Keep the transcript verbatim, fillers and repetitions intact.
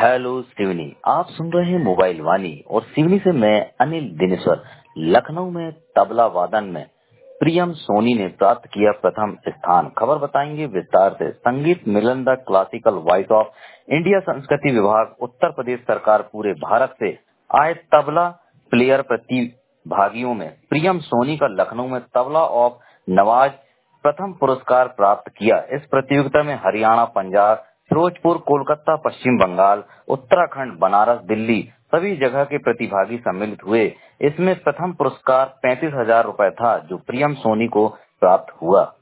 Hello Seoni, आप सुन रहे हैं मोबाइल वाणी और सिवनी से मैं अनिल दिनेश्वर। लखनऊ में तबला वादन में प्रियम सोनी ने प्राप्त किया प्रथम स्थान। खबर बताएंगे विस्तार से। संगीत मिलन the classical Voice of India संस्कृति विभाग उत्तर प्रदेश सरकार पूरे भारत से आए तबला प्लेयर प्रतिभागियों में प्रियम सोनी का लखनऊ में तबला ऑफ नवाज प्रथम पुरस्कार प्राप्त किया। इस प्रतियोगिता में हरियाणा, पंजाब, फिरोजपुर, कोलकाता, पश्चिम बंगाल, उत्तराखंड, बनारस, दिल्ली सभी जगह के प्रतिभागी सम्मिलित हुए। इसमें प्रथम पुरस्कार पैंतीस हजार रूपए था जो प्रियम सोनी को प्राप्त हुआ।